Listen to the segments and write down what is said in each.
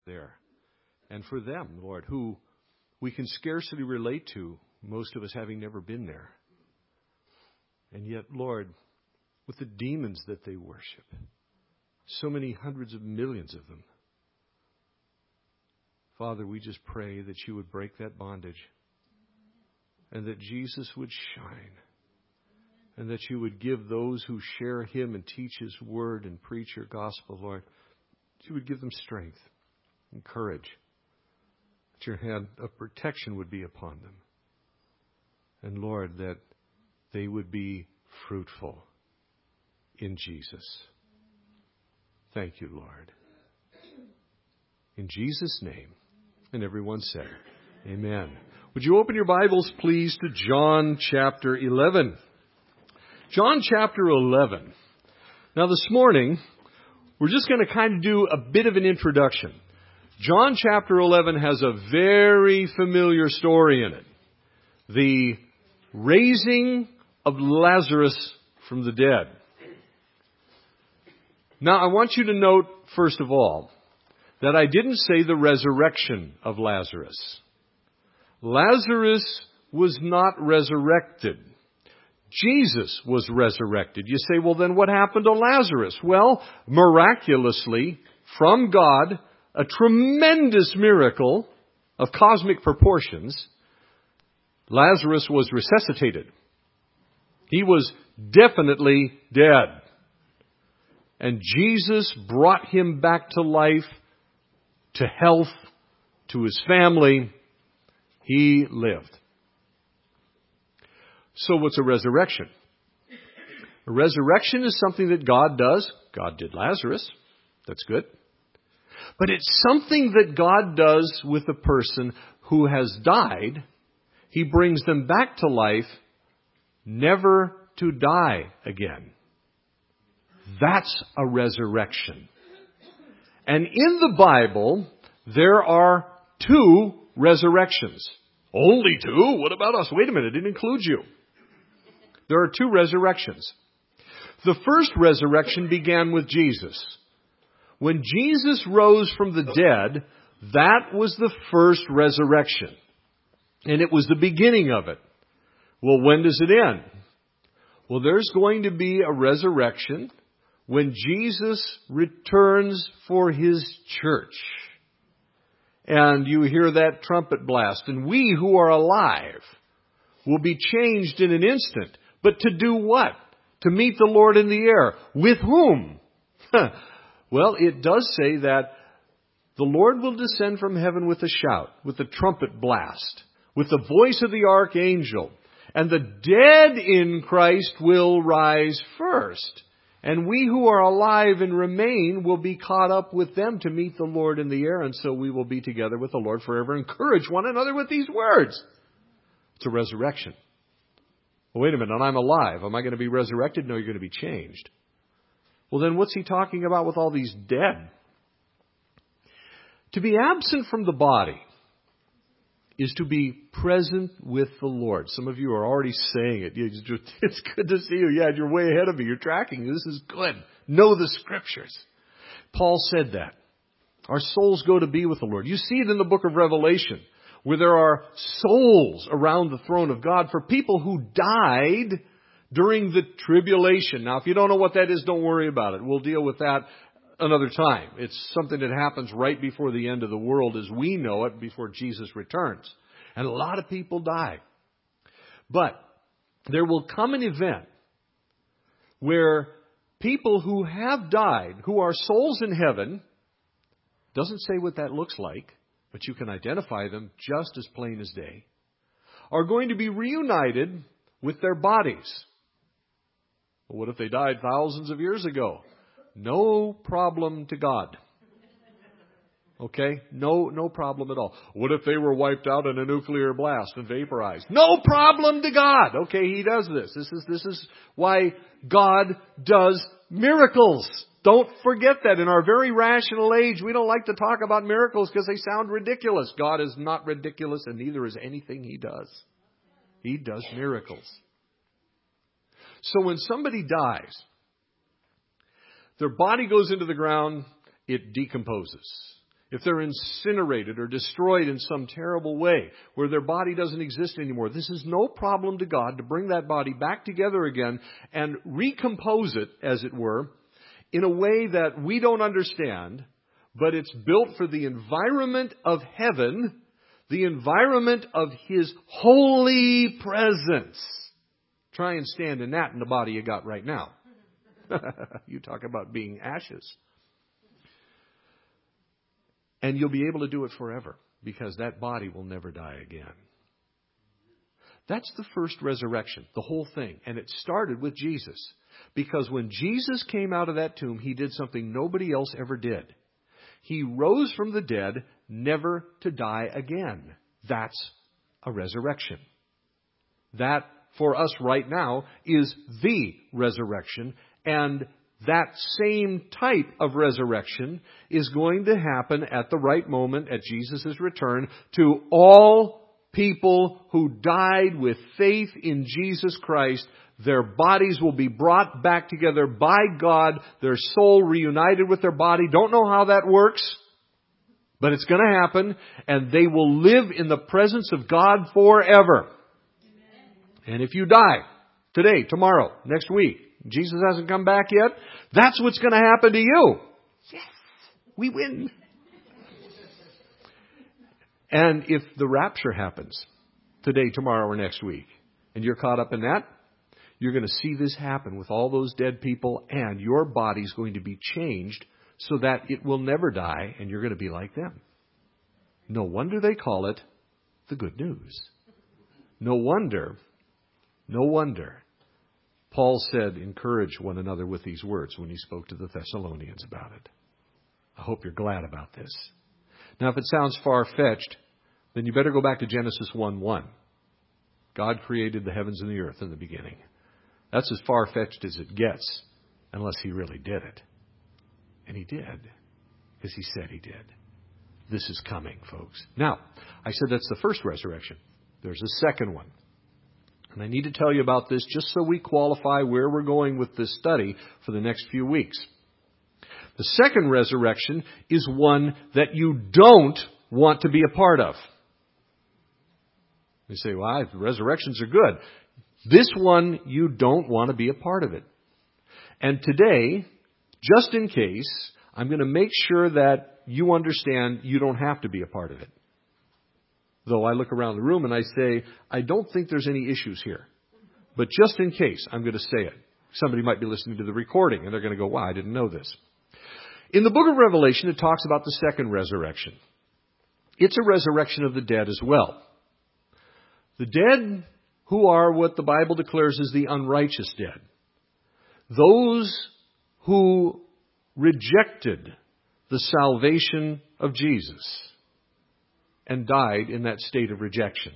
there. And for them, Lord, who we can scarcely relate to, most of us having never been there. And yet, Lord, with the demons that they worship, so many hundreds of millions of them, Father, we just pray that you would break that bondage and that Jesus would shine and that you would give those who share him and teach his word and preach your gospel, Lord, that you would give them strength and courage, that your hand of protection would be upon them. And Lord, that they would be fruitful in Jesus. Thank you, Lord. In Jesus' name. And everyone said, amen. Would you open your Bibles, please, to John chapter 11. John chapter 11. Now this morning, we're just going to kind of do a bit of an introduction. John chapter 11 has a very familiar story in it. The raising of Lazarus from the dead. Now I want you to note, first of all, that I didn't say the resurrection of Lazarus. Lazarus was not resurrected. Jesus was resurrected. You say, well, then what happened to Lazarus? Well, miraculously, from God, a tremendous miracle of cosmic proportions, Lazarus was resuscitated. He was definitely dead. And Jesus brought him back to life, to health, to his family. He lived. So what's a resurrection? A resurrection is something that God does. God did Lazarus. That's good. But it's something that God does with a person who has died. He brings them back to life, never to die again. That's a resurrection. And in the Bible, there are 2 resurrections. Only 2? What about us? Wait a minute, it didn't include you. There are 2 resurrections. The first resurrection began with Jesus. When Jesus rose from the dead, that was the first resurrection. And it was the beginning of it. Well, when does it end? Well, there's going to be a resurrection when Jesus returns for his church. And you hear that trumpet blast. And we who are alive will be changed in an instant. But to do what? To meet the Lord in the air. With whom? Well, it does say that the Lord will descend from heaven with a shout, with a trumpet blast, with the voice of the archangel. And the dead in Christ will rise first. And we who are alive and remain will be caught up with them to meet the Lord in the air. And so we will be together with the Lord forever. Encourage one another with these words. It's a resurrection. Well, wait a minute, I'm alive. Am I going to be resurrected? No, you're going to be changed. Well, then what's he talking about with all these dead? To be absent from the body is to be present with the Lord. Some of you are already saying it. It's good to see you. Yeah, you're way ahead of me. You're tracking. This is good. Know the Scriptures. Paul said that. Our souls go to be with the Lord. You see it in the book of Revelation, where there are souls around the throne of God for people who died during the tribulation. Now, if you don't know what that is, don't worry about it. We'll deal with that another time. It's something that happens right before the end of the world as we know it, before Jesus returns. And a lot of people die. But there will come an event where people who have died, who are souls in heaven, doesn't say what that looks like, but you can identify them just as plain as day, are going to be reunited with their bodies. Well, what if they died thousands of years ago? No problem to God. Okay? No problem at all. What if they were wiped out in a nuclear blast and vaporized? No problem to God. Okay, He does this. This is why God does miracles. Don't forget that. In our very rational age, we don't like to talk about miracles because they sound ridiculous. God is not ridiculous, and neither is anything He does. He does miracles. So when somebody dies, their body goes into the ground, it decomposes. if they're incinerated or destroyed in some terrible way where their body doesn't exist anymore, this is no problem to God to bring that body back together again and recompose it, as it were, in a way that we don't understand, but it's built for the environment of heaven, the environment of His holy presence. Try and stand in that in the body you got right now. You talk about being ashes. And you'll be able to do it forever because that body will never die again. That's the first resurrection, the whole thing. And it started with Jesus. Because when Jesus came out of that tomb, He did something nobody else ever did. He rose from the dead, never to die again. That's a resurrection. That, for us right now, is the resurrection. And that same type of resurrection is going to happen at the right moment at Jesus' return to all people who died with faith in Jesus Christ. Their bodies will be brought back together by God, their soul reunited with their body. Don't know how that works, but it's going to happen, and they will live in the presence of God forever. Amen. And if you die today, tomorrow, next week, Jesus hasn't come back yet, that's what's going to happen to you. Yes, we win. And if the rapture happens today, tomorrow, or next week, and you're caught up in that, you're going to see this happen with all those dead people, and your body's going to be changed so that it will never die, and you're going to be like them. No wonder they call it the good news. No wonder Paul said, encourage one another with these words when he spoke to the Thessalonians about it. I hope you're glad about this. Now, if it sounds far-fetched, then you better go back to Genesis 1:1. God created the heavens and the earth in the beginning. That's as far-fetched as it gets, unless He really did it. And He did, because He said He did. This is coming, folks. Now, I said that's the first resurrection. There's a second one. And I need to tell you about this just so we qualify where we're going with this study for the next few weeks. The second resurrection is one that you don't want to be a part of. You say, well, resurrections are good. This one, you don't want to be a part of it. And today, just in case, I'm going to make sure that you understand you don't have to be a part of it. Though I look around the room and I say, I don't think there's any issues here. But just in case, I'm going to say it. Somebody might be listening to the recording and they're going to go, wow, I didn't know this. In the book of Revelation, it talks about the second resurrection. It's a resurrection of the dead as well. The dead who are what the Bible declares as the unrighteous dead. Those who rejected the salvation of Jesus and died in that state of rejection.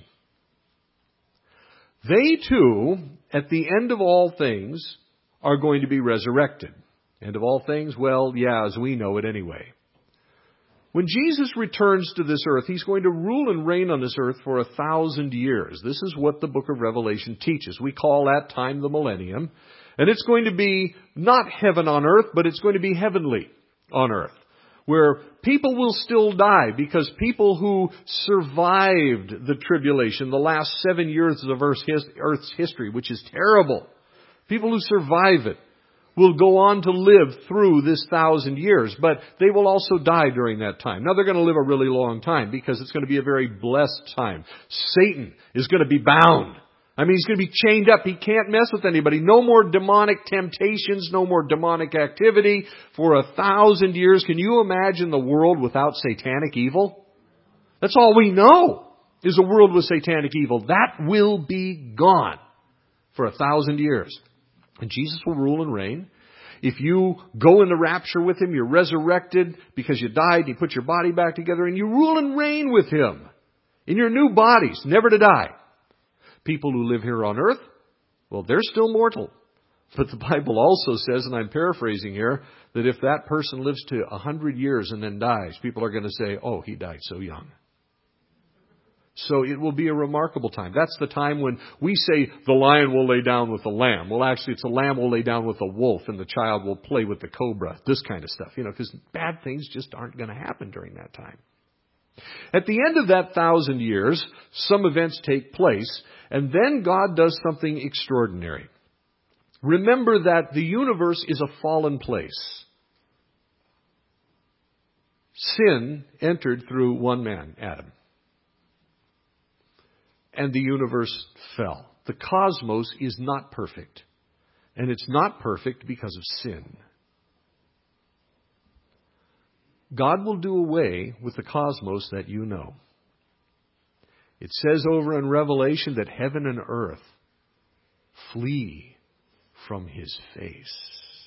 They too, at the end of all things, are going to be resurrected. End of all things? Well, yeah, as we know it anyway. When Jesus returns to this earth, He's going to rule and reign on this earth for 1,000 years. This is what the book of Revelation teaches. We call that time the millennium. And it's going to be not heaven on earth, but it's going to be heavenly on earth, where people will still die because people who survived the tribulation, the last 7 years of Earth's history, which is terrible, people who survive it will go on to live through this 1,000 years, but they will also die during that time. Now, they're going to live a really long time because it's going to be a very blessed time. Satan is going to be bound. I mean, he's going to be chained up. He can't mess with anybody. No more demonic temptations, no more demonic activity for 1,000 years. Can you imagine the world without satanic evil? That's all we know is a world with satanic evil. That will be gone for 1,000 years. And Jesus will rule and reign. If you go in the rapture with Him, you're resurrected because you died, and you put your body back together, and you rule and reign with Him in your new bodies, never to die. People who live here on earth, well, they're still mortal. But the Bible also says, and I'm paraphrasing here, that if that person lives to 100 years and then dies, people are going to say, oh, he died so young. So it will be a remarkable time. That's the time when we say the lion will lay down with the lamb. Well, actually, it's a lamb will lay down with a wolf and the child will play with the cobra. This kind of stuff, because bad things just aren't going to happen during that time. At the end of that 1,000 years, some events take place, and then God does something extraordinary. Remember that the universe is a fallen place. Sin entered through one man, Adam. And the universe fell. The cosmos is not perfect. And it's not perfect because of sin. God will do away with the cosmos that you know. It says over in Revelation that heaven and earth flee from His face.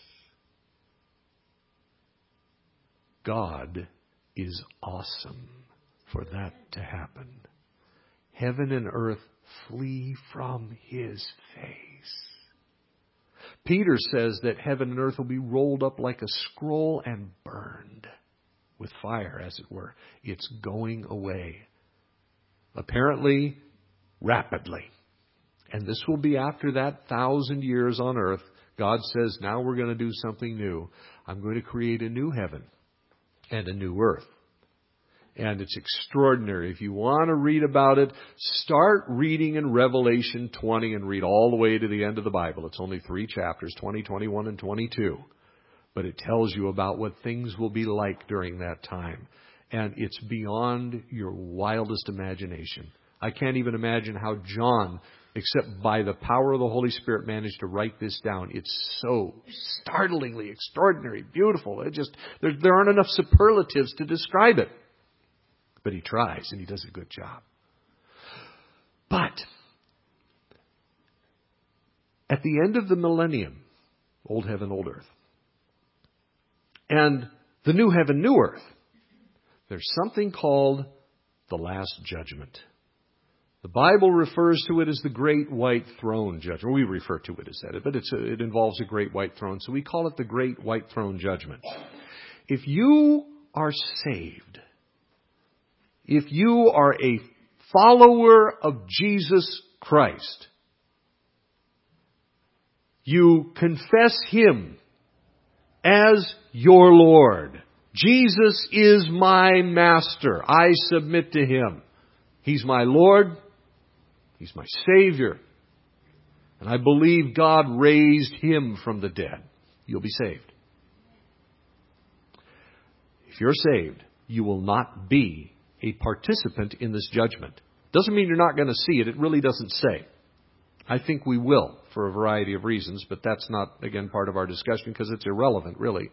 God is awesome for that to happen. Heaven and earth flee from His face. Peter says that heaven and earth will be rolled up like a scroll and burned with fire, as it were. It's going away. Apparently, rapidly. And this will be after that 1,000 years on earth. God says, now we're going to do something new. I'm going to create a new heaven and a new earth. And it's extraordinary. If you want to read about it, start reading in Revelation 20 and read all the way to the end of the Bible. It's only 3 chapters, 20, 21, and 22. But it tells you about what things will be like during that time. And it's beyond your wildest imagination. I can't even imagine how John, except by the power of the Holy Spirit, managed to write this down. It's so startlingly extraordinary, beautiful. There aren't enough superlatives to describe it. But he tries, and he does a good job. But at the end of the millennium, old heaven, old earth, and the new heaven, new earth, there's something called the last judgment. The Bible refers to it as the great white throne judgment. We refer to it as that, but it involves a great white throne, so we call it the great white throne judgment. If you are saved, if you are a follower of Jesus Christ, you confess Him as your Lord. Jesus is my master. I submit to Him. He's my Lord. He's my Savior. And I believe God raised Him from the dead. You'll be saved. If you're saved, you will not be a participant in this judgment. Doesn't mean you're not going to see it. It really doesn't say. I think we will for a variety of reasons, but that's not, again, part of our discussion because it's irrelevant, really.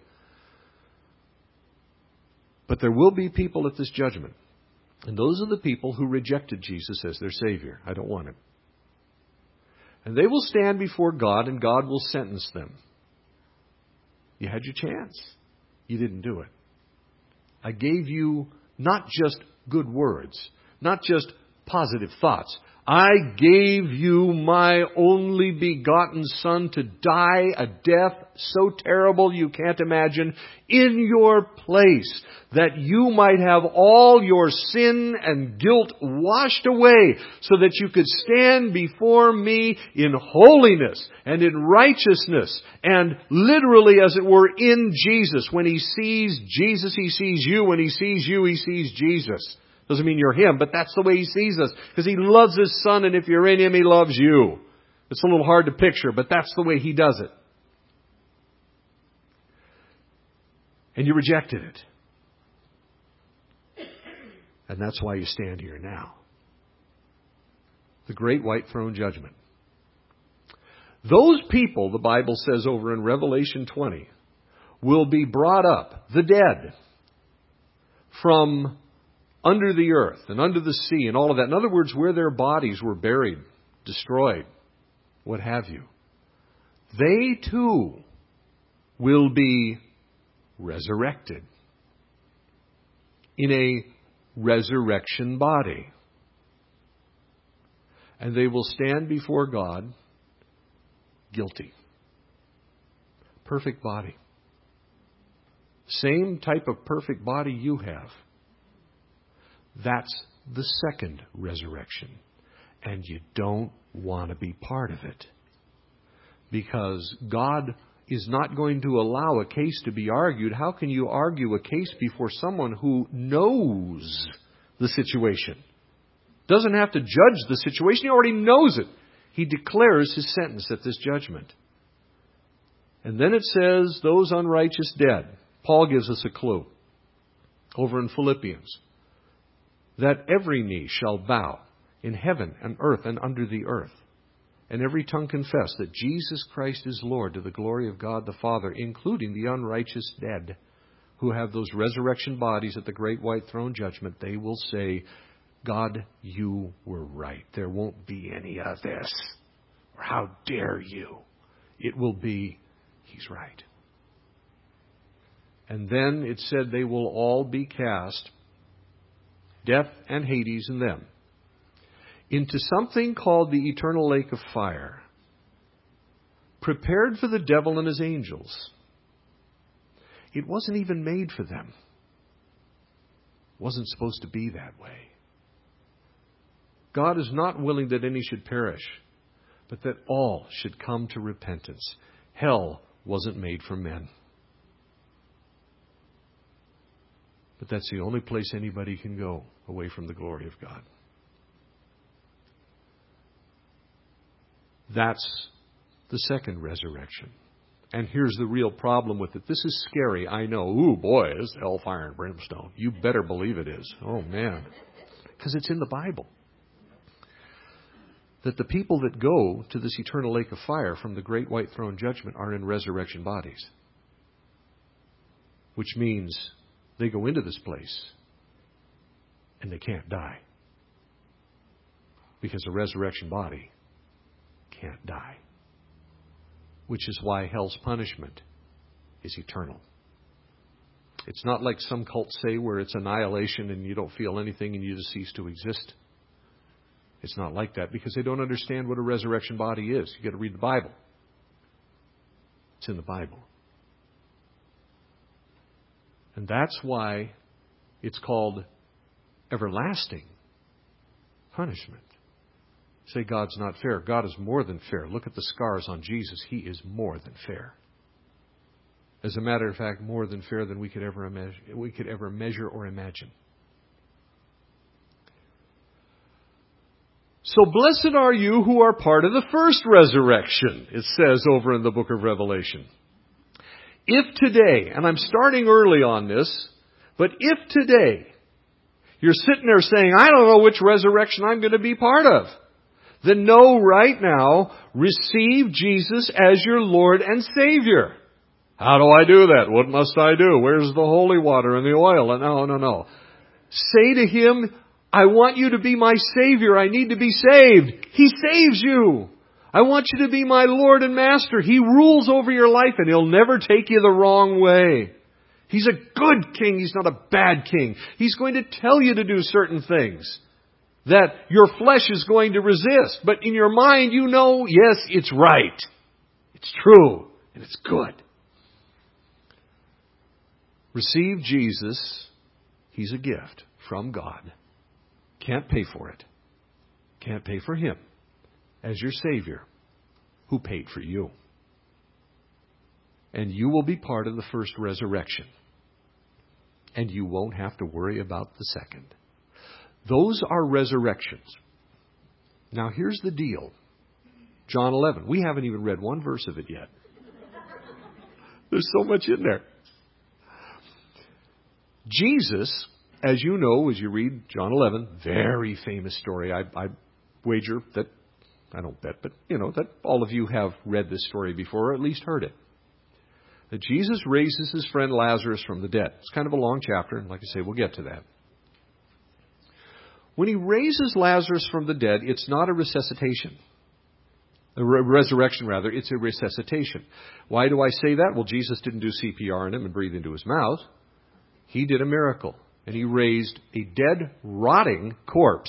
But there will be people at this judgment. And those are the people who rejected Jesus as their Savior. I don't want Him. And they will stand before God, and God will sentence them. You had your chance. You didn't do it. I gave you not just good words, not just positive thoughts. I gave you my only begotten Son to die a death so terrible you can't imagine in your place, that you might have all your sin and guilt washed away so that you could stand before me in holiness and in righteousness and literally, as it were, in Jesus. When He sees Jesus, He sees you. When He sees you, He sees Jesus. Doesn't mean you're Him, but that's the way He sees us. Because He loves His Son, and if you're in Him, He loves you. It's a little hard to picture, but that's the way He does it. And you rejected it. And that's why you stand here now. The great white throne judgment. Those people, the Bible says over in Revelation 20, will be brought up, the dead, from under the earth and under the sea and all of that. In other words, where their bodies were buried, destroyed, what have you. They too will be resurrected in a resurrection body. And they will stand before God guilty. Perfect body. Same type of perfect body you have. That's the second resurrection. And you don't want to be part of it. Because God is not going to allow a case to be argued. How can you argue a case before someone who knows the situation? Doesn't have to judge the situation. He already knows it. He declares his sentence at this judgment. And then it says, those unrighteous dead. Paul gives us a clue over in Philippians. That every knee shall bow in heaven and earth and under the earth. And every tongue confess that Jesus Christ is Lord, to the glory of God the Father, including the unrighteous dead who have those resurrection bodies at the great white throne judgment. They will say, God, you were right. There won't be any of this. Or how dare you? It will be, he's right. And then it said they will all be cast, death and Hades in them, into something called the eternal lake of fire, prepared for the devil and his angels. It wasn't even made for them. It wasn't supposed to be that way. God is not willing that any should perish, but that all should come to repentance. Hell wasn't made for men. But that's the only place anybody can go away from the glory of God. That's the second resurrection. And here's the real problem with it. This is scary, I know. Ooh, boy, it's hellfire and brimstone. You better believe it is. Oh, man. Because it's in the Bible. That the people that go to this eternal lake of fire from the great white throne judgment are in resurrection bodies. Which means they go into this place and they can't die. Because a resurrection body can't die. Which is why hell's punishment is eternal. It's not like some cults say where it's annihilation and you don't feel anything and you just cease to exist. It's not like that because they don't understand what a resurrection body is. You've got to read the Bible. It's in the Bible. And that's why it's called everlasting punishment. Say God's not fair. God is more than fair. Look at the scars on Jesus. He is more than fair. As a matter of fact, more than fair than we could ever measure or imagine. So blessed are you who are part of the first resurrection, it says over in the book of Revelation. If today, and I'm starting early on this, but if today you're sitting there saying, I don't know which resurrection I'm going to be part of, then know right now, receive Jesus as your Lord and Savior. How do I do that? What must I do? Where's the holy water and the oil? No. Say to Him, I want you to be my Savior. I need to be saved. He saves you. I want you to be my Lord and Master. He rules over your life and He'll never take you the wrong way. He's a good king. He's not a bad king. He's going to tell you to do certain things that your flesh is going to resist. But in your mind, you know, yes, it's right. It's true. And it's good. Receive Jesus. He's a gift from God. Can't pay for it. Can't pay for Him as your Savior who paid for you. And you will be part of the first resurrection. And you won't have to worry about the second. Those are resurrections. Now here's the deal. John 11. We haven't even read one verse of it yet. There's so much in there. Jesus, as you know, as you read John 11, very famous story. I wager that, I don't bet, but that all of you have read this story before, or at least heard it. That Jesus raises his friend Lazarus from the dead. It's kind of a long chapter, and like I say, we'll get to that. When He raises Lazarus from the dead, it's not a resuscitation. A resurrection, rather. It's a resuscitation. Why do I say that? Well, Jesus didn't do CPR on him and breathe into his mouth. He did a miracle. And He raised a dead, rotting corpse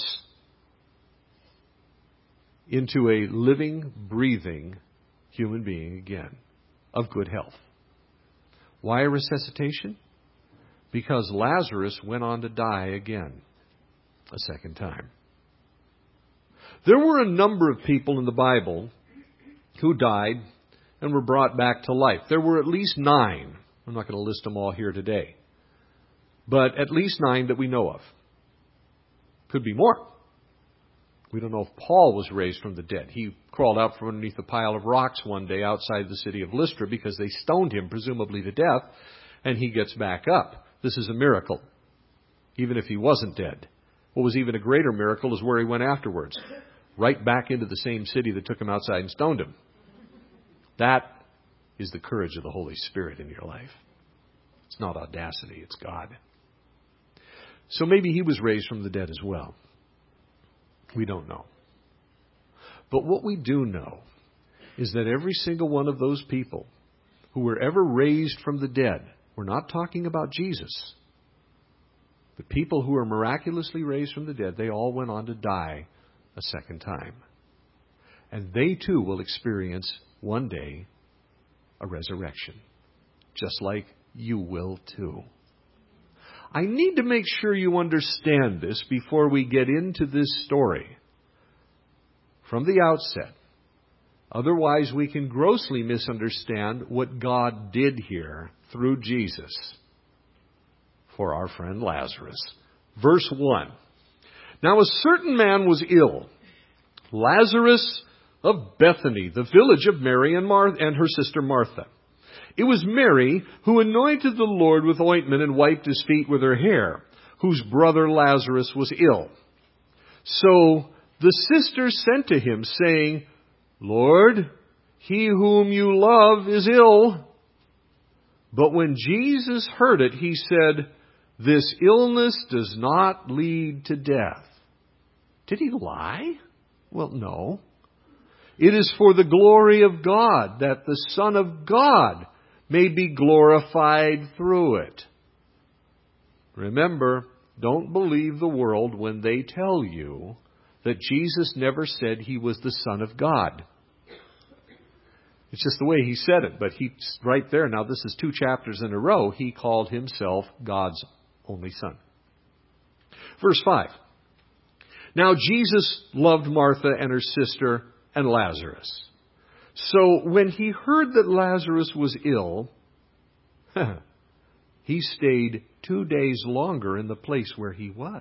into a living, breathing human being again of good health. Why a resuscitation? Because Lazarus went on to die again. a second time. There were a number of people in the Bible who died and were brought back to life. There were at least 9. I'm not going to list them all here today. But at least 9 that we know of. Could be more. We don't know if Paul was raised from the dead. He crawled out from underneath a pile of rocks one day outside the city of Lystra because they stoned him, presumably to death, and he gets back up. This is a miracle, even if he wasn't dead. What was even a greater miracle is where he went afterwards. Right back into the same city that took him outside and stoned him. That is the courage of the Holy Spirit in your life. It's not audacity, it's God. So maybe he was raised from the dead as well. We don't know. But what we do know is that every single one of those people who were ever raised from the dead, we're not talking about Jesus. The people who were miraculously raised from the dead, they all went on to die a second time. And they too will experience one day a resurrection, just like you will too. I need to make sure you understand this before we get into this story from the outset. Otherwise, we can grossly misunderstand what God did here through Jesus for our friend Lazarus. Verse 1. Now a certain man was ill, Lazarus of Bethany, the village of Mary and her sister Martha. It was Mary who anointed the Lord with ointment and wiped his feet with her hair, whose brother Lazarus was ill. So the sisters sent to him, saying, Lord, he whom you love is ill. But when Jesus heard it, he said, this illness does not lead to death. Did he lie? Well, no. It is for the glory of God, that the Son of God may be glorified through it. Remember, don't believe the world when they tell you that Jesus never said he was the Son of God. It's just the way he said it, but he's right there. Now, this is 2 chapters in a row. He called himself God's only Son. Verse 5. Now, Jesus loved Martha and her sister and Lazarus. So when he heard that Lazarus was ill, he stayed 2 days longer in the place where he was.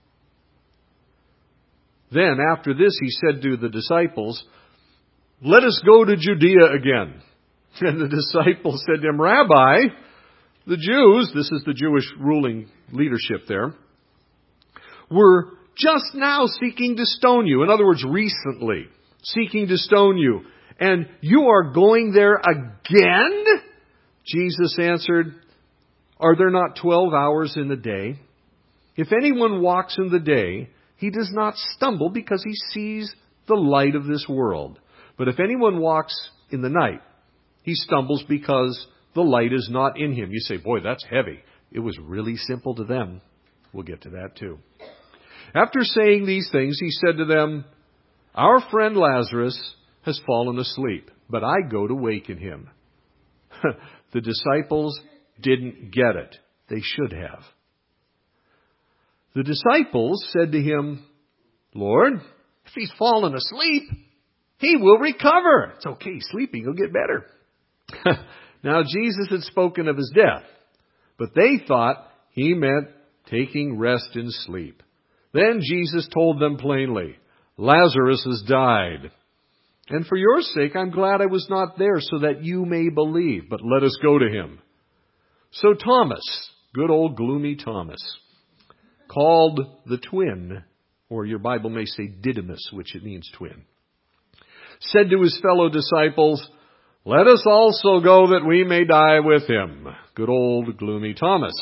Then after this he said to the disciples, let us go to Judea again. And the disciples said to him, Rabbi, the Jews, this is the Jewish ruling leadership there, were just now seeking to stone you. In other words, recently seeking to stone you. And you are going there again? Jesus answered, are there not 12 hours in the day? If anyone walks in the day, he does not stumble because he sees the light of this world. But if anyone walks in the night, he stumbles because the light is not in him. You say, boy, that's heavy. It was really simple to them. We'll get to that too. After saying these things, he said to them, our friend Lazarus has fallen asleep, but I go to waken him. The disciples didn't get it. They should have. The disciples said to him, Lord, if he's fallen asleep, he will recover. It's okay, sleeping, he'll get better. Now Jesus had spoken of his death, but they thought he meant taking rest in sleep. Then Jesus told them plainly, Lazarus has died. And for your sake, I'm glad I was not there so that you may believe. But let us go to him. So Thomas, good old gloomy Thomas, called the twin, or your Bible may say Didymus, which it means twin, said to his fellow disciples, let us also go that we may die with him. Good old gloomy Thomas.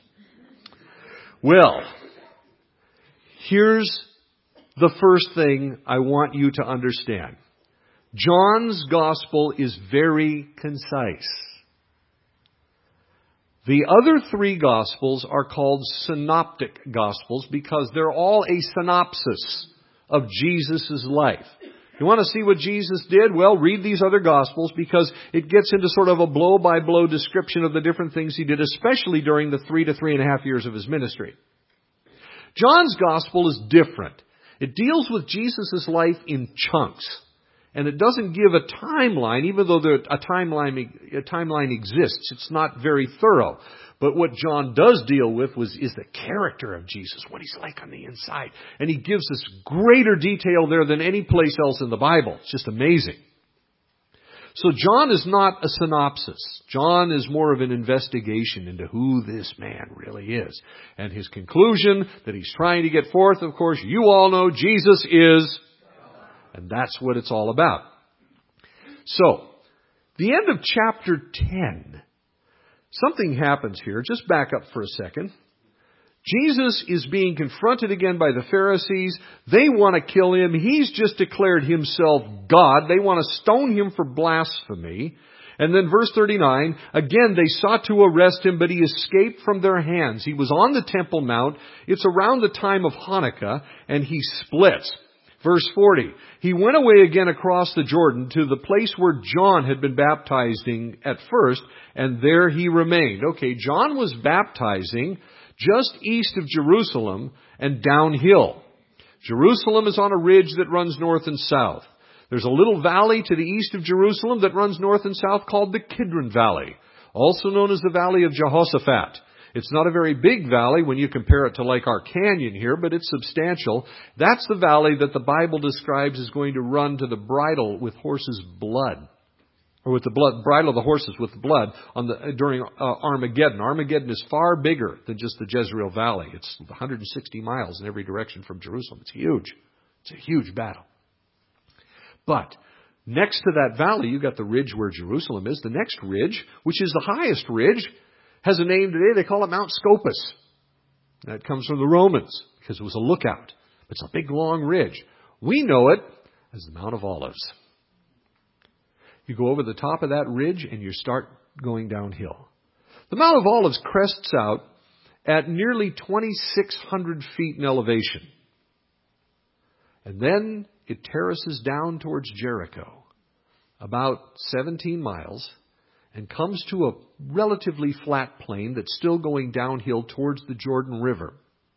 Well, here's the first thing I want you to understand. John's gospel is very concise. The other 3 gospels are called synoptic gospels because they're all a synopsis of Jesus' life. You want to see what Jesus did? Well, read these other gospels because it gets into sort of a blow-by-blow description of the different things he did, especially during the 3 to 3.5 years of his ministry. John's gospel is different. It deals with Jesus' life in chunks. And it doesn't give a timeline, even though a timeline exists. It's not very thorough. But what John does deal with is the character of Jesus, what he's like on the inside. And he gives us greater detail there than any place else in the Bible. It's just amazing. So John is not a synopsis. John is more of an investigation into who this man really is. And his conclusion that he's trying to get forth, of course, you all know Jesus is... And that's what it's all about. So, the end of chapter 10. Something happens here. Just back up for a second. Jesus is being confronted again by the Pharisees. They want to kill him. He's just declared himself God. They want to stone him for blasphemy. And then verse 39, again they sought to arrest him, but he escaped from their hands. He was on the Temple Mount. It's around the time of Hanukkah, and he splits. Verse 40, he went away again across the Jordan to the place where John had been baptizing at first, and there he remained. Okay, John was baptizing just east of Jerusalem and downhill. Jerusalem is on a ridge that runs north and south. There's a little valley to the east of Jerusalem that runs north and south called the Kidron Valley, also known as the Valley of Jehoshaphat. It's not a very big valley when you compare it to like our canyon here, but it's substantial. That's the valley that the Bible describes as going to run to the bridle with horses' blood. Or with the bridle of the horses with the blood during Armageddon. Armageddon is far bigger than just the Jezreel Valley. It's 160 miles in every direction from Jerusalem. It's huge. It's a huge battle. But next to that valley, you've got the ridge where Jerusalem is. The next ridge, which is the highest ridge, has a name today. They call it Mount Scopus. That comes from the Romans because it was a lookout. It's a big, long ridge. We know it as the Mount of Olives. You go over the top of that ridge and you start going downhill. The Mount of Olives crests out at nearly 2,600 feet in elevation. And then it terraces down towards Jericho, about 17 miles, and comes to a relatively flat plain that's still going downhill towards the Jordan River.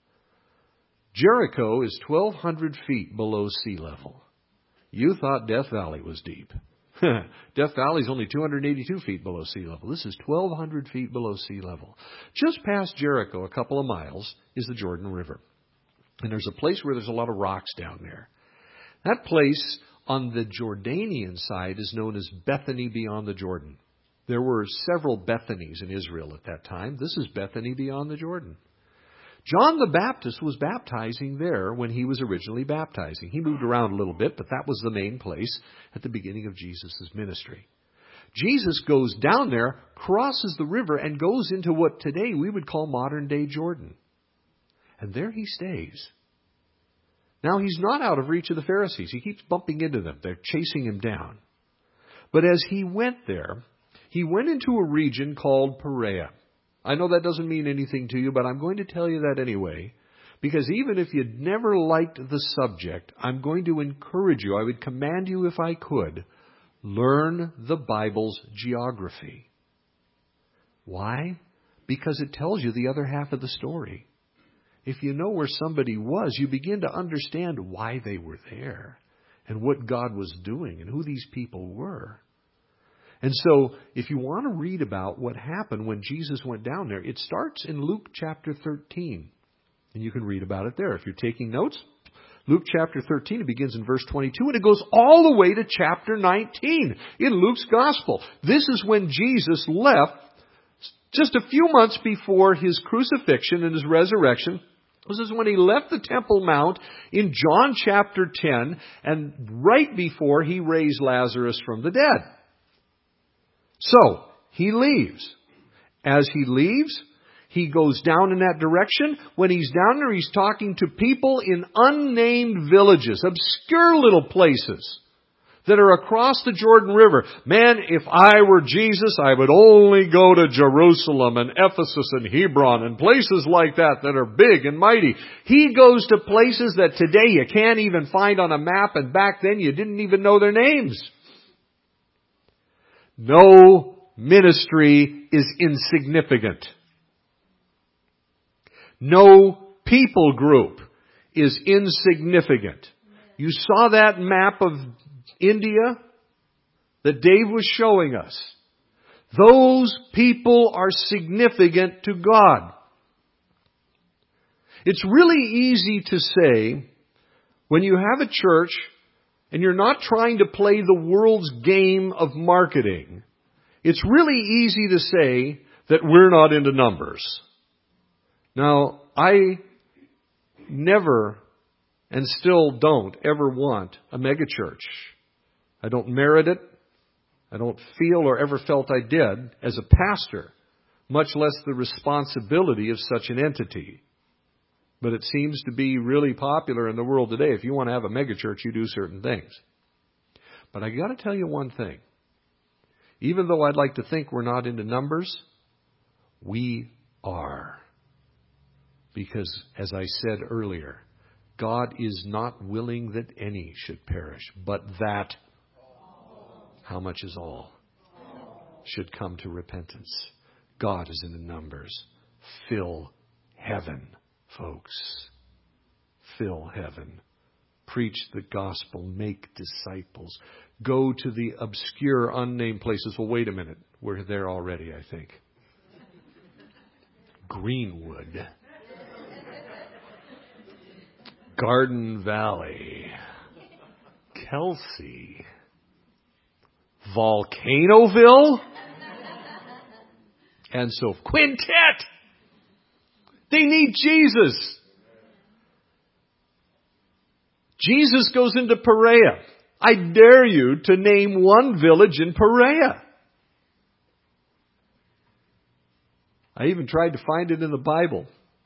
Jericho is 1,200 feet below sea level. You thought Death Valley was deep. Death Valley is only 282 feet below sea level. This is 1,200 feet below sea level. Just past Jericho, a couple of miles, is the Jordan River. And there's a place where there's a lot of rocks down there. That place on the Jordanian side is known as Bethany beyond the Jordan. There were several Bethanys in Israel at that time. This is Bethany beyond the Jordan. John the Baptist was baptizing there when he was originally baptizing. He moved around a little bit, but that was the main place at the beginning of Jesus' ministry. Jesus goes down there, crosses the river, and goes into what today we would call modern-day Jordan. And there he stays. Now, he's not out of reach of the Pharisees. He keeps bumping into them. They're chasing him down. But as he went there, he went into a region called Perea. I know that doesn't mean anything to you, but I'm going to tell you that anyway. Because even if you'd never liked the subject, I'm going to encourage you, I would command you if I could, learn the Bible's geography. Why? Because it tells you the other half of the story. If you know where somebody was, you begin to understand why they were there and what God was doing and who these people were. And so, if you want to read about what happened when Jesus went down there, it starts in Luke chapter 13. And you can read about it there. If you're taking notes, Luke chapter 13, it begins in verse 22, and it goes all the way to chapter 19 in Luke's Gospel. This is when Jesus left just a few months before his crucifixion and his resurrection. This is when he left the Temple Mount in John chapter 10, and right before he raised Lazarus from the dead. So, he leaves. As he leaves, he goes down in that direction. When he's down there, he's talking to people in unnamed villages, obscure little places that are across the Jordan River. Man, if I were Jesus, I would only go to Jerusalem and Ephesus and Hebron and places like that that are big and mighty. He goes to places that today you can't even find on a map, and back then you didn't even know their names. No ministry is insignificant. No people group is insignificant. You saw that map of India that Dave was showing us. Those people are significant to God. It's really easy to say, when you have a church and you're not trying to play the world's game of marketing, it's really easy to say that we're not into numbers. Now, I never and still don't ever want a megachurch. I don't merit it. I don't feel or ever felt I did as a pastor, much less the responsibility of such an entity. But it seems to be really popular in the world today. If you want to have a megachurch, you do certain things. But I got to tell you one thing. Even though I'd like to think we're not into numbers, we are. Because, as I said earlier, God is not willing that any should perish, but that, how much is all, should come to repentance. God is in the numbers. Fill heaven, folks. Fill heaven. Preach the gospel. Make disciples. Go to the obscure, unnamed places. Well, wait a minute. We're there already, I think. Greenwood. Garden Valley. Kelsey. Volcanoville. And so, Quintet. They need Jesus. Jesus goes into Perea. I dare you to name one village in Perea. I even tried to find it in the Bible.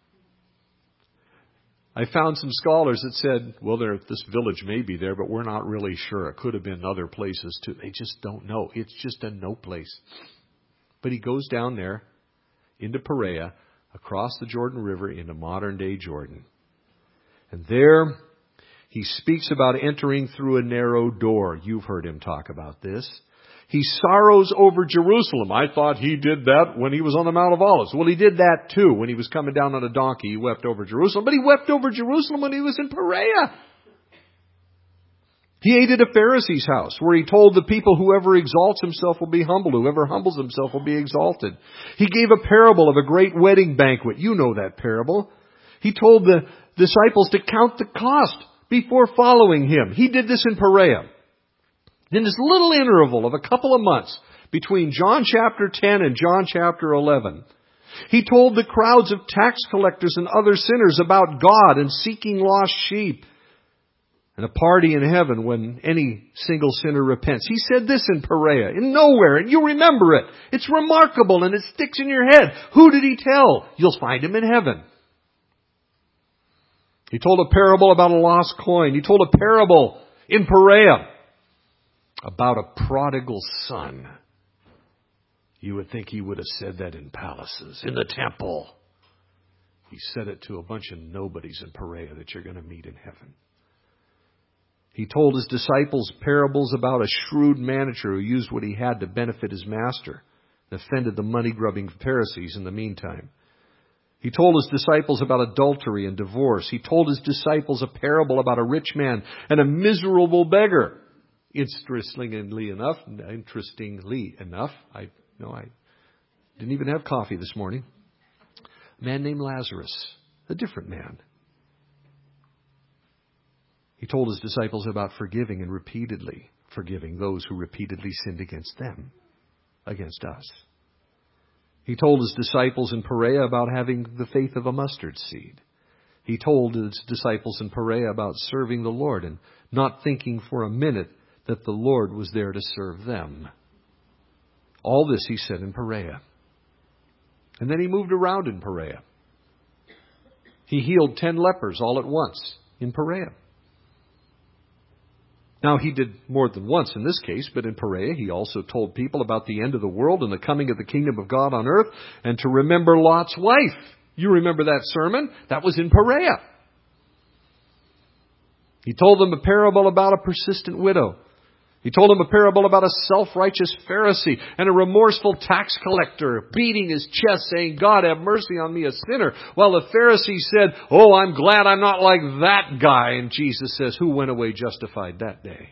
I found some scholars that said, well, this village may be there, but we're not really sure. It could have been other places too. They just don't know. It's just a no place. But he goes down there into Perea, across the Jordan River into modern day Jordan. And there he speaks about entering through a narrow door. You've heard him talk about this. He sorrows over Jerusalem. I thought he did that when he was on the Mount of Olives. Well, he did that too. When he was coming down on a donkey, he wept over Jerusalem. But he wept over Jerusalem when he was in Perea. He ate at a Pharisee's house where he told the people, whoever exalts himself will be humbled. Whoever humbles himself will be exalted. He gave a parable of a great wedding banquet. You know that parable. He told the disciples to count the cost before following him. He did this in Perea. In this little interval of a couple of months between John chapter 10 and John chapter 11, he told the crowds of tax collectors and other sinners about God and seeking lost sheep. And a party in heaven when any single sinner repents. He said this in Perea, in nowhere, and you remember it. It's remarkable and it sticks in your head. Who did he tell? You'll find him in heaven. He told a parable about a lost coin. He told a parable in Perea about a prodigal son. You would think he would have said that in palaces, in the temple. He said it to a bunch of nobodies in Perea that you're going to meet in heaven. He told his disciples parables about a shrewd manager who used what he had to benefit his master and offended the money-grubbing Pharisees in the meantime. He told his disciples about adultery and divorce. He told his disciples a parable about a rich man and a miserable beggar. Interestingly enough, I didn't even have coffee this morning. A man named Lazarus, a different man. He told his disciples about forgiving and repeatedly forgiving those who repeatedly sinned against them, against us. He told his disciples in Perea about having the faith of a mustard seed. He told his disciples in Perea about serving the Lord and not thinking for a minute that the Lord was there to serve them. All this he said in Perea. And then he moved around in Perea. He healed 10 lepers all at once in Perea. Now, he did more than once in this case, but in Perea he also told people about the end of the world and the coming of the kingdom of God on earth, and to remember Lot's wife. You remember that sermon? That was in Perea. He told them a parable about a persistent widow. He told him a parable about a self-righteous Pharisee and a remorseful tax collector beating his chest saying, God, have mercy on me, a sinner. While the Pharisee said, oh, I'm glad I'm not like that guy. And Jesus says, who went away justified that day?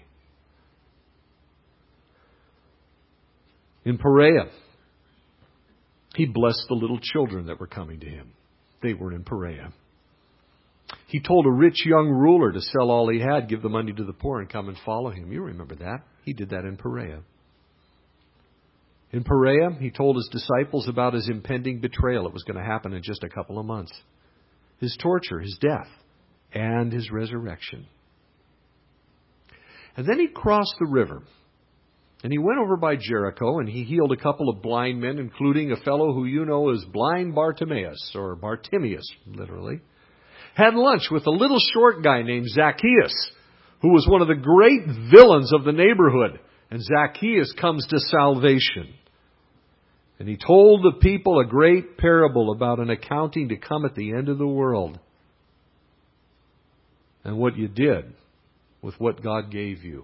In Perea, he blessed the little children that were coming to him. They were in Perea. He told a rich young ruler to sell all he had, give the money to the poor, and come and follow him. You remember that. He did that in Perea. In Perea, he told his disciples about his impending betrayal. It was going to happen in just a couple of months. His torture, his death, and his resurrection. And then he crossed the river. And he went over by Jericho, and he healed a couple of blind men, including a fellow who you know as blind Bartimaeus, or Bartimaeus, literally. Had lunch with a little short guy named Zacchaeus, who was one of the great villains of the neighborhood. And Zacchaeus comes to salvation. And he told the people a great parable about an accounting to come at the end of the world. And what you did with what God gave you.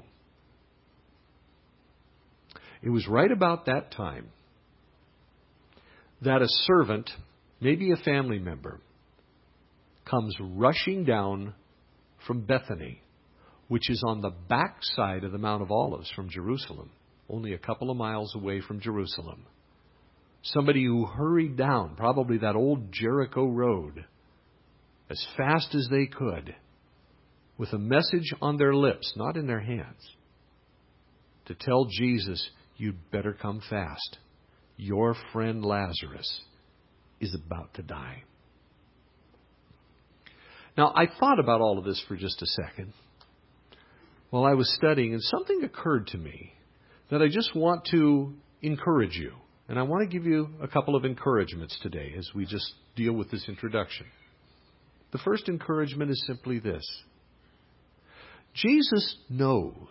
It was right about that time that a servant, maybe a family member, comes rushing down from Bethany, which is on the backside of the Mount of Olives from Jerusalem, only a couple of miles away from Jerusalem. Somebody who hurried down, probably that old Jericho road, as fast as they could, with a message on their lips, not in their hands, to tell Jesus, you'd better come fast. Your friend Lazarus is about to die. Now, I thought about all of this for just a second while I was studying, and something occurred to me that I just want to encourage you. And I want to give you a couple of encouragements today as we just deal with this introduction. The first encouragement is simply this. Jesus knows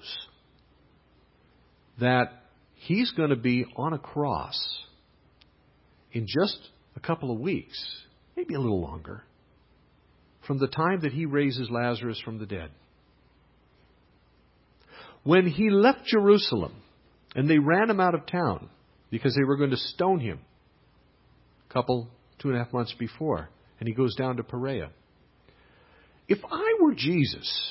that He's going to be on a cross in just a couple of weeks, maybe a little longer, from the time that He raises Lazarus from the dead. When He left Jerusalem and they ran Him out of town because they were going to stone Him a couple, 2.5 months before, and He goes down to Perea. If I were Jesus,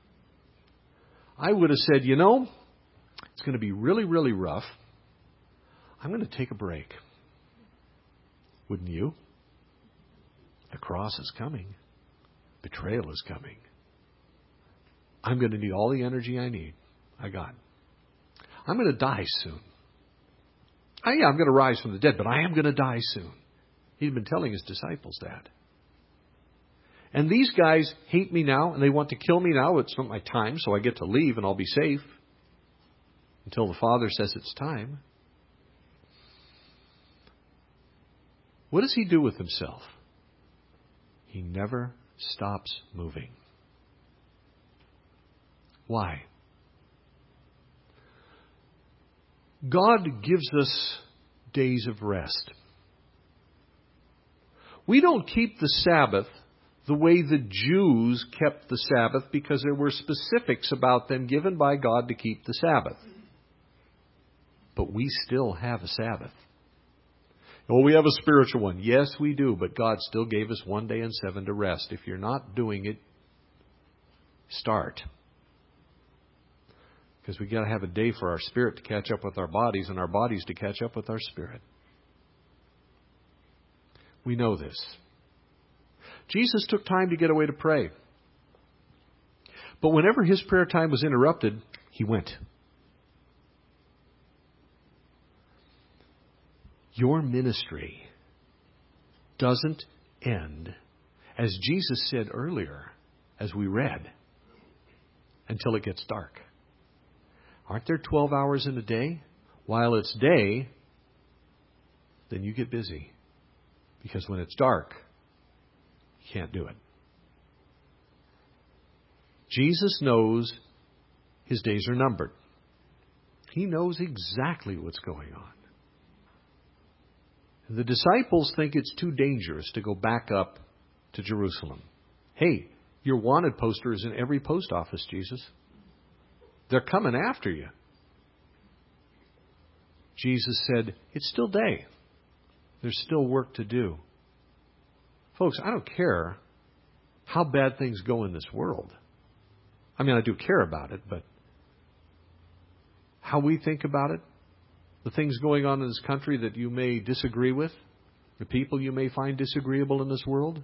I would have said, you know, it's going to be really, really rough. I'm going to take a break. Wouldn't you? The cross is coming. Betrayal is coming. I'm going to need all the energy I need. I got. I'm going to die soon. I'm going to rise from the dead, but I am going to die soon. He'd been telling His disciples that. And these guys hate me now, and they want to kill me now. It's not my time, so I get to leave, and I'll be safe until the Father says it's time. What does He do with Himself? He never stops moving. Why? God gives us days of rest. We don't keep the Sabbath the way the Jews kept the Sabbath because there were specifics about them given by God to keep the Sabbath. But we still have a Sabbath. Oh, we have a spiritual one. Yes, we do, but God still gave us 1 day and 7 to rest. If you're not doing it, start. Because we've got to have a day for our spirit to catch up with our bodies and our bodies to catch up with our spirit. We know this. Jesus took time to get away to pray. But whenever His prayer time was interrupted, He went. Your ministry doesn't end, as Jesus said earlier, as we read, until it gets dark. Aren't there 12 hours in a day? While it's day, then you get busy. Because when it's dark, you can't do it. Jesus knows His days are numbered. He knows exactly what's going on. The disciples think it's too dangerous to go back up to Jerusalem. Hey, your wanted poster is in every post office, Jesus. They're coming after you. Jesus said, it's still day. There's still work to do. Folks, I don't care how bad things go in this world. I mean, I do care about it, but how we think about it, the things going on in this country that you may disagree with, the people you may find disagreeable in this world,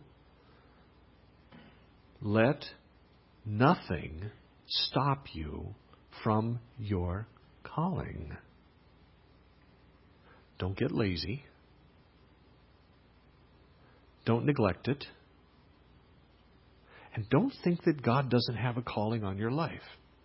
let nothing stop you from your calling. Don't get lazy. Don't neglect it. And don't think that God doesn't have a calling on your life.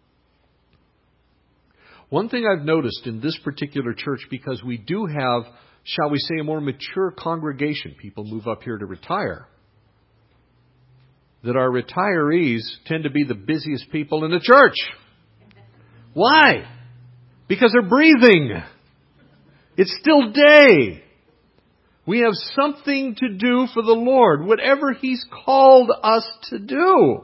One thing I've noticed in this particular church, because we do have, shall we say, a more mature congregation, people move up here to retire, that our retirees tend to be the busiest people in the church. Why? Because they're breathing. It's still day. We have something to do for the Lord, whatever He's called us to do.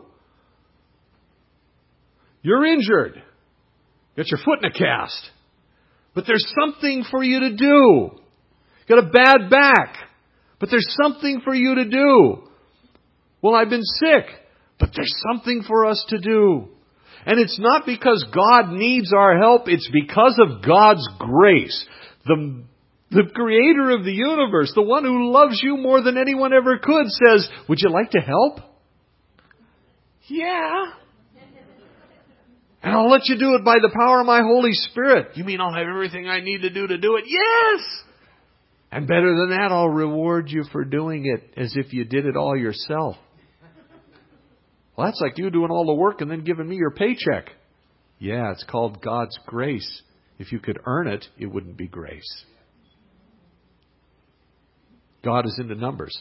You're injured. Got your foot in a cast. But there's something for you to do. Got a bad back. But there's something for you to do. Well, I've been sick. But there's something for us to do. And it's not because God needs our help. It's because of God's grace. The Creator of the universe, the one who loves you more than anyone ever could, says, would you like to help? Yeah. And I'll let you do it by the power of my Holy Spirit. You mean I'll have everything I need to do it? Yes! And better than that, I'll reward you for doing it as if you did it all yourself. Well, that's like you doing all the work and then giving me your paycheck. Yeah, it's called God's grace. If you could earn it, it wouldn't be grace. God is into numbers.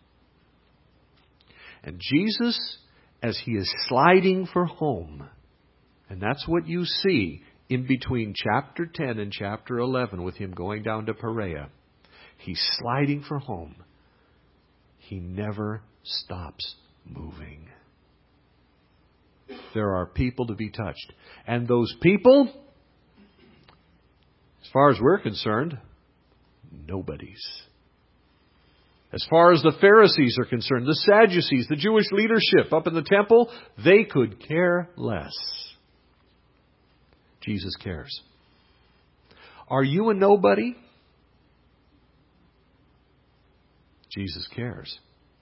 And Jesus, as He is sliding for home, and that's what you see in between chapter 10 and chapter 11 with Him going down to Perea. He's sliding for home. He never stops moving. There are people to be touched. And those people, as far as we're concerned, nobodies. As far as the Pharisees are concerned, the Sadducees, the Jewish leadership up in the temple, they could care less. Jesus cares. Are you a nobody? Jesus cares.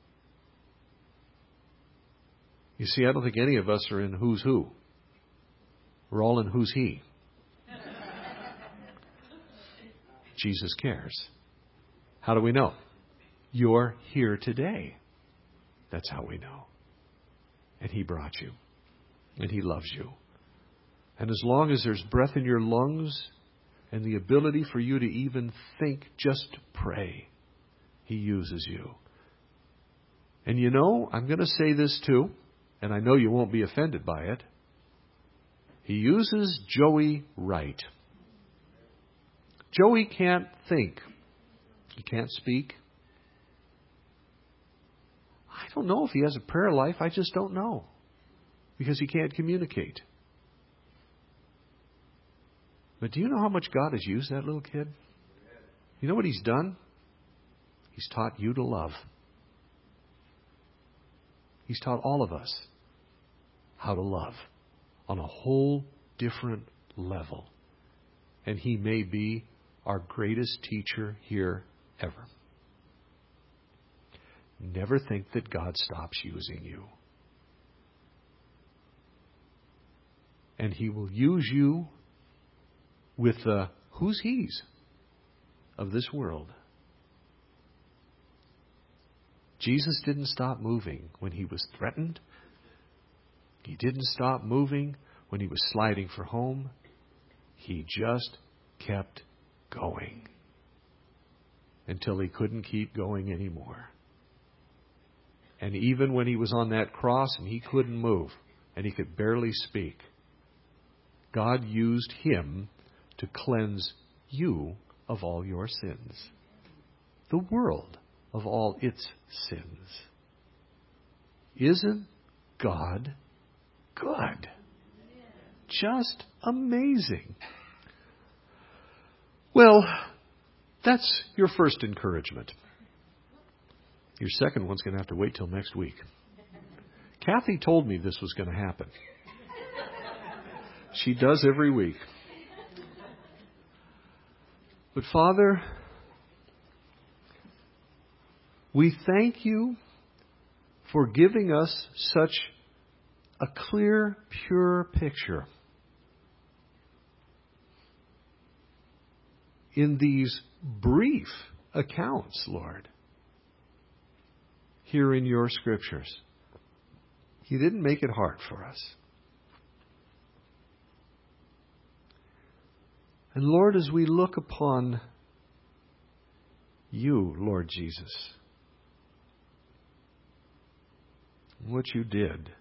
You see, I don't think any of us are in who's who. We're all in who's he. Jesus cares. How do we know? You're here today. That's how we know. And He brought you. And He loves you. And as long as there's breath in your lungs and the ability for you to even think, just pray, He uses you. And you know, I'm going to say this too, and I know you won't be offended by it. He uses Joey right. Joey can't think. He can't speak. I don't know if he has a prayer life. I just don't know. Because he can't communicate. But do you know how much God has used that little kid? You know what He's done? He's taught you to love. He's taught all of us how to love on a whole different level. And He may be our greatest teacher here ever. Never think that God stops using you. And He will use you with the who's he's of this world. Jesus didn't stop moving when He was threatened. He didn't stop moving when He was sliding for home. He just kept going until He couldn't keep going anymore. And even when He was on that cross and He couldn't move and He could barely speak, God used Him to cleanse you of all your sins. The world of all its sins. Isn't God good? Just amazing. Well, that's your first encouragement. Your second one's going to have to wait till next week. Kathy told me this was going to happen. She does every week. But Father, we thank you for giving us such a clear, pure picture in these brief accounts, Lord, here in your scriptures. You didn't make it hard for us. And Lord, as we look upon you, Lord Jesus, what you did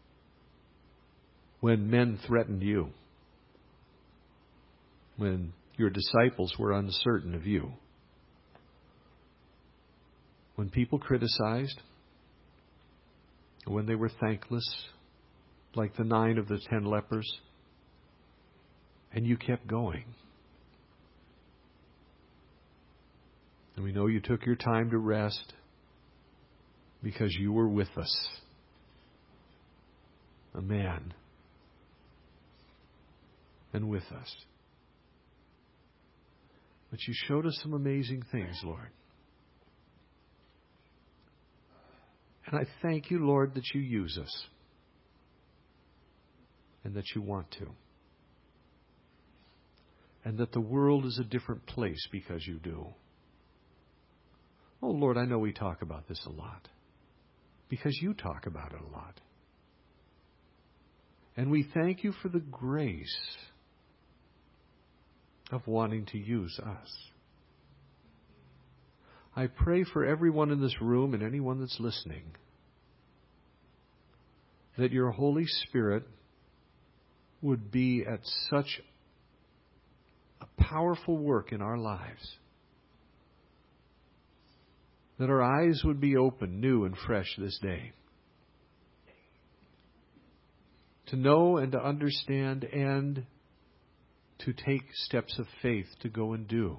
when men threatened you, when your disciples were uncertain of you, when people criticized, when they were thankless, like the 9 of the 10 lepers, and you kept going. And we know you took your time to rest because you were with us. A man. And with us. But you showed us some amazing things, Lord. And I thank you, Lord, that you use us. And that you want to. And that the world is a different place because you do. Oh, Lord, I know we talk about this a lot. Because you talk about it a lot. And we thank you for the grace of wanting to use us. I pray for everyone in this room and anyone that's listening that your Holy Spirit would be at such a powerful work in our lives that our eyes would be open, new and fresh this day, to know and to understand and to take steps of faith to go and do,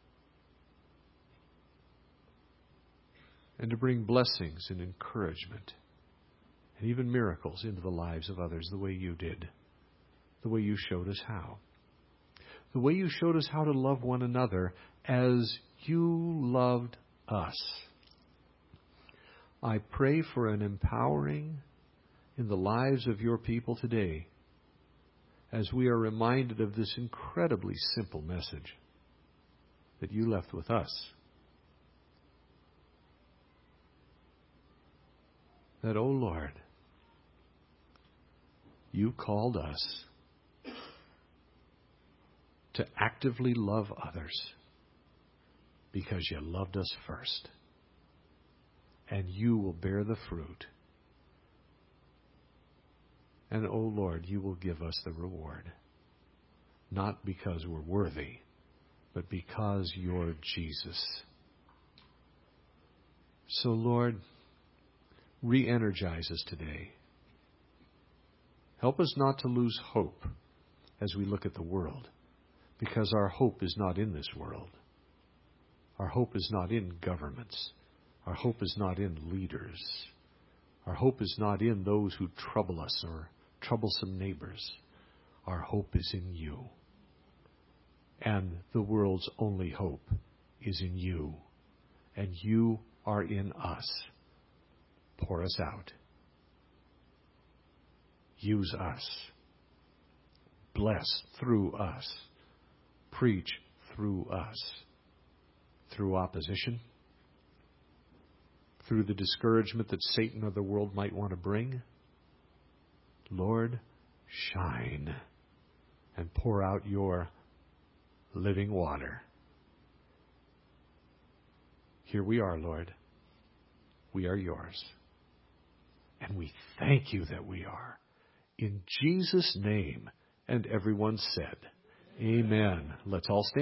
and to bring blessings and encouragement and even miracles into the lives of others the way you did, the way you showed us how, the way you showed us how to love one another as you loved us. I pray for an empowering in the lives of your people today as we are reminded of this incredibly simple message that you left with us. That, oh Lord, you called us to actively love others because you loved us first. And you will bear the fruit. And, oh Lord, you will give us the reward. Not because we're worthy, but because you're Jesus. So, Lord, re-energize us today. Help us not to lose hope as we look at the world, because our hope is not in this world. Our hope is not in governments. Our hope is not in leaders. Our hope is not in those who trouble us or troublesome neighbors. Our hope is in you. And the world's only hope is in you. And you are in us. Pour us out. Use us. Bless through us. Preach through us. Through opposition. Through the discouragement that Satan or the world might want to bring. Lord, shine and pour out your living water. Here we are, Lord. We are yours. And we thank you that we are. In Jesus' name. And everyone said, Amen. Let's all stand.